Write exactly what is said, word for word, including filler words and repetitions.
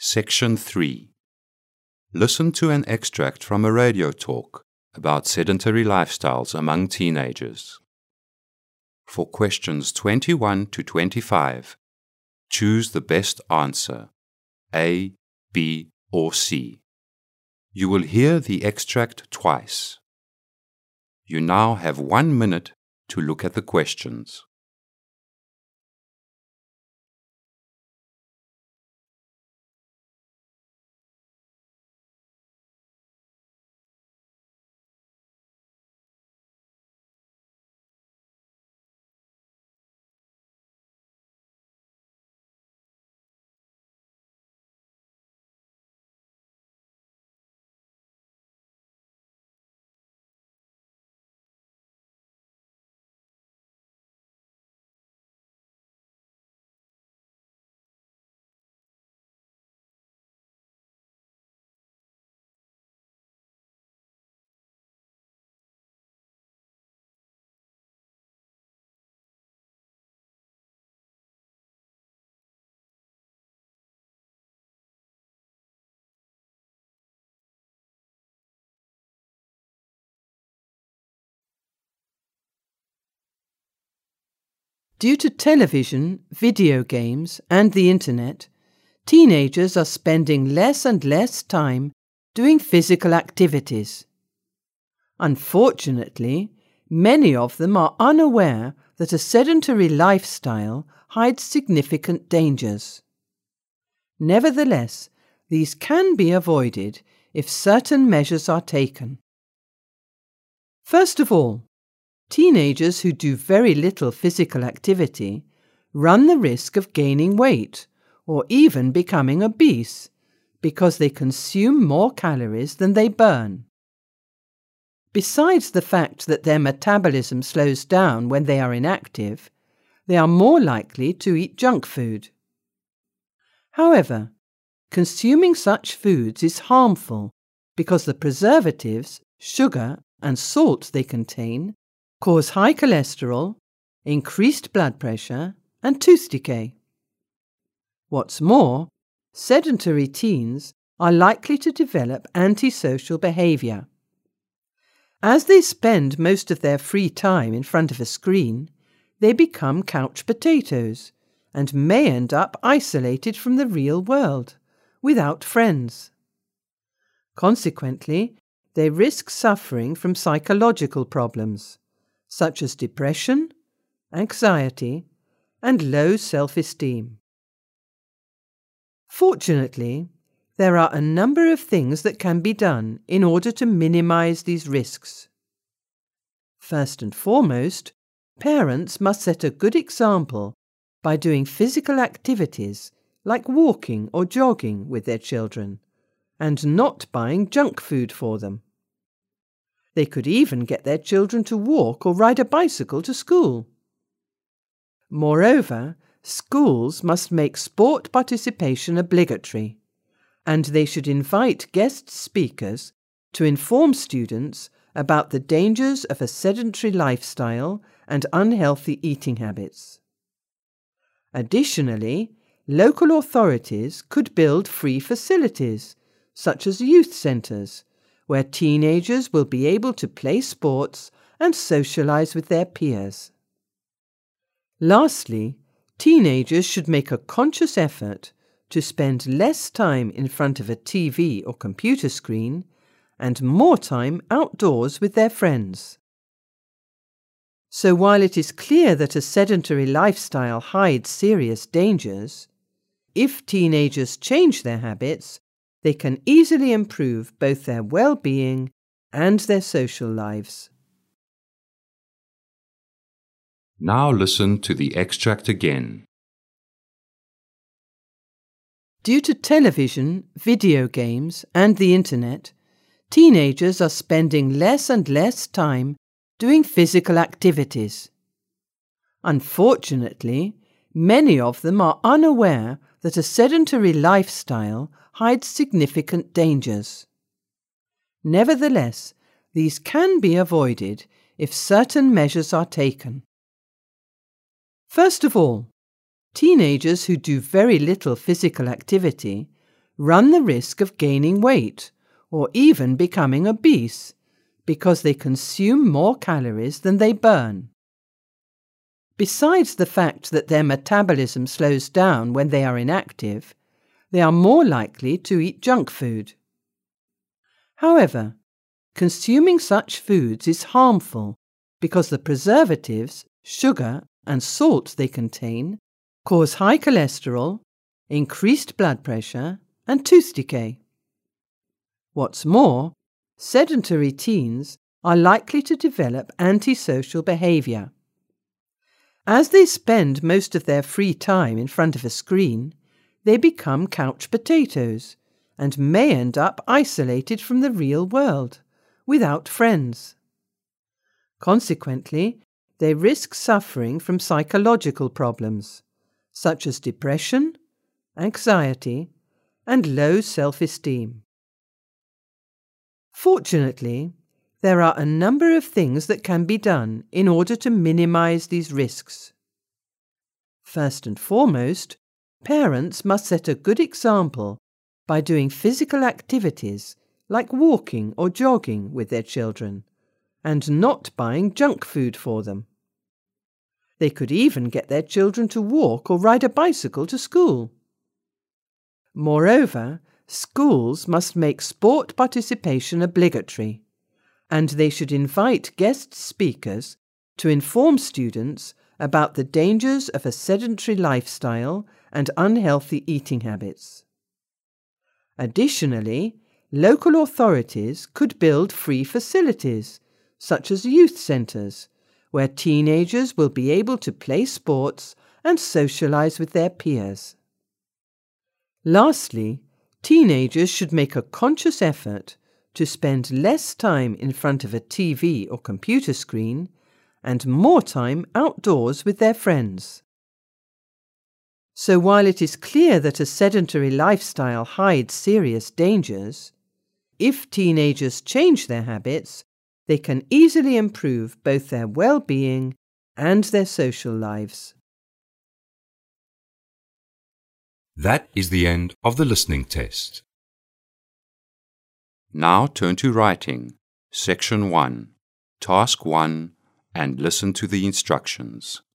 Section three. Listen to an extract from a radio talk about sedentary lifestyles among teenagers. For questions twenty-one to twenty-five, choose the best answer, A, B, or C. You will hear the extract twice. You now have one minute to look at the questions. Due to television, video games, and the internet, teenagers are spending less and less time doing physical activities. Unfortunately, many of them are unaware that a sedentary lifestyle hides significant dangers. Nevertheless, these can be avoided if certain measures are taken. First of all, teenagers who do very little physical activity run the risk of gaining weight or even becoming obese because they consume more calories than they burn. Besides the fact that their metabolism slows down when they are inactive, they are more likely to eat junk food. However, consuming such foods is harmful because the preservatives, sugar, and salt they contain cause high cholesterol, increased blood pressure, and tooth decay. What's more, sedentary teens are likely to develop antisocial behaviour. As they spend most of their free time in front of a screen, they become couch potatoes and may end up isolated from the real world, without friends. Consequently, they risk suffering from psychological problems, such as depression, anxiety, and low self-esteem. Fortunately, there are a number of things that can be done in order to minimize these risks. First and foremost, parents must set a good example by doing physical activities like walking or jogging with their children, and not buying junk food for them. They could even get their children to walk or ride a bicycle to school. Moreover, schools must make sport participation obligatory, and they should invite guest speakers to inform students about the dangers of a sedentary lifestyle and unhealthy eating habits. Additionally, local authorities could build free facilities, such as youth centres, where teenagers will be able to play sports and socialize with their peers. Lastly, teenagers should make a conscious effort to spend less time in front of a T V or computer screen and more time outdoors with their friends. So while it is clear that a sedentary lifestyle hides serious dangers, if teenagers change their habits, they can easily improve both their well-being and their social lives. Now listen to the extract again. Due to television, video games, and the internet, teenagers are spending less and less time doing physical activities. Unfortunately, many of them are unaware that a sedentary lifestyle hides significant dangers. Nevertheless, these can be avoided if certain measures are taken. First of all, teenagers who do very little physical activity run the risk of gaining weight or even becoming obese because they consume more calories than they burn. Besides the fact that their metabolism slows down when they are inactive, they are more likely to eat junk food. However, consuming such foods is harmful because the preservatives, sugar, and salt they contain cause high cholesterol, increased blood pressure, and tooth decay. What's more, sedentary teens are likely to develop antisocial behaviour. As they spend most of their free time in front of a screen, they become couch potatoes and may end up isolated from the real world, without friends. Consequently, they risk suffering from psychological problems, such as depression, anxiety, and low self-esteem. Fortunately, there are a number of things that can be done in order to minimize these risks. First and foremost, parents must set a good example by doing physical activities like walking or jogging with their children, and not buying junk food for them. They could even get their children to walk or ride a bicycle to school. Moreover, schools must make sport participation obligatory, and they should invite guest speakers to inform students about the dangers of a sedentary lifestyle and unhealthy eating habits. Additionally, local authorities could build free facilities, such as youth centres, where teenagers will be able to play sports and socialise with their peers. Lastly, teenagers should make a conscious effort to spend less time in front of a T V or computer screen and more time outdoors with their friends. So while it is clear that a sedentary lifestyle hides serious dangers, if teenagers change their habits, they can easily improve both their well-being and their social lives. That is the end of the listening test. Now turn to writing, Section one, Task one, and listen to the instructions.